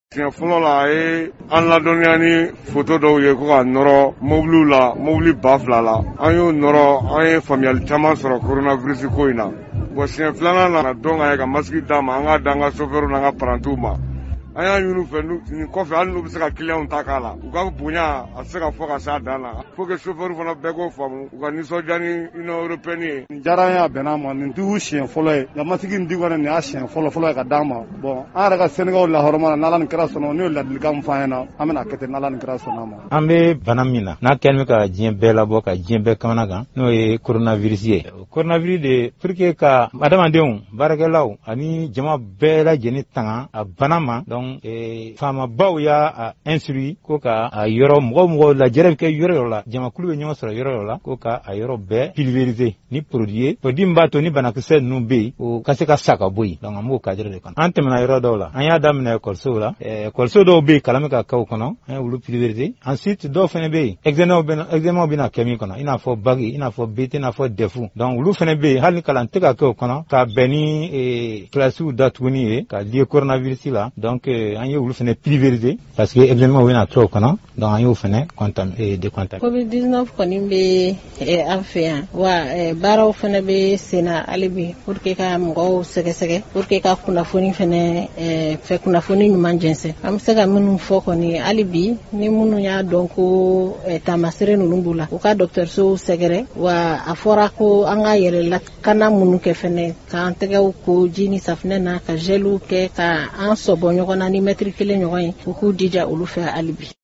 Tiɲɛ fɔlɔ la a ye an ladɔnniya ni photo dɔw ye ko ka nɔrɔ mobiliw la, mobili ba 2 la. An y'o nɔrɔ, an ye faamuyali caman sɔrɔ coronavirus ko in na. Bon siɲɛ filanan nana dɔn ka ye ka masque d'a ma, an k'a d'an ka chauffeur n'an ka parantiw ma. An y'a ɲini u fɛ nin kɔfɛ hali n'u bɛ se ka clients ta k'a la, u ka bonya a tɛ se ka fɔ ka s'a dan na. Faut que chauffeur fana bɛɛ k'o faamu, u ka nisɔndiya ni Union européenne ye. Nin diyara an ye a bɛnna ma, nin t'u siɲɛ fɔlɔ ye. Nka masque in di kɔni nin y'a siɲɛ fɔlɔ ye ka d'an ma. Bon an yɛrɛ ka Sénégal lahɔrɔma n'Ala ni kira sɔnna n'o ye ladilikan min fɔ an ɲɛna, an bɛna kɛ ten n'Ala ni kira sɔnna ma. An bɛ bana min na n'a kɛlen bɛ ka diɲɛ bɛɛ labɔ ka diɲɛ bɛɛ kamana kan n'o ye coronavirus ye. Coronavirus de pour que ka adamadenw, baarakɛlaw ani jama bɛɛ lajɛlen tanga a bana ma. Donc faamabaw y'a instruit ko ka a yɔrɔ mɔgɔ lajɛrɛ bɛ kɛ yɔrɔ la, jamakulu bɛ ɲɔgɔn sɔrɔ yɔrɔ la ko ka a yɔrɔ bɛɛ pulvériser ni produit ye. Produit min b'a to ni banakisɛ ninnu bɛ yen o ka se ka sa ka bɔ yen. Donc an b'o cadre de kɔnɔ. An tɛmɛna yɔrɔ dɔw la, an y'a daminɛ écolesow la. Écoleso dɔw bɛ yen kalan bɛ ka kɛ o kɔnɔ, an ye olu pulvériser. Ensuite dɔw fana bɛ yen examen bɛ na kɛ min kɔnɔ, i n'a fɔ bac, i n'a fɔ BT, i n'a fɔ DEF. Donc olu fana bɛ yen hali ni kalan tɛ ka kɛ o kɔnɔ ka bɛn ni classiques datuguni ye ka lié coronavirus la. Donc an ye olu fana pulvériser parce que examen bɛ na kɛ o kɔnɔ. Donc an y'o fana décontaminé. Covid-19 kɔni bɛ an fɛ yan wa baaraw fana bɛ sen na hali bi pour que ka mɔgɔw sɛgɛsɛgɛ pour que ka kunnafoni fana fɛ kunnafoni ɲuman jɛnsɛn. An bɛ se ka minnu fɔ kɔni hali bi ni minnu y'a dɔn ko taamasere ninnu b'u la u ka dɔgɔtɔrɔsow sɛgɛrɛ wa a fɔra ko an ka yɛrɛ lakana minnu kɛ fana k'an tɛgɛw ko ji ni safunɛ na ka geliw kɛ ka an sɔbɔ ɲɔgɔn na ni mètre 1 ɲɔgɔn ye u k'u dija olu fɛ hali bi.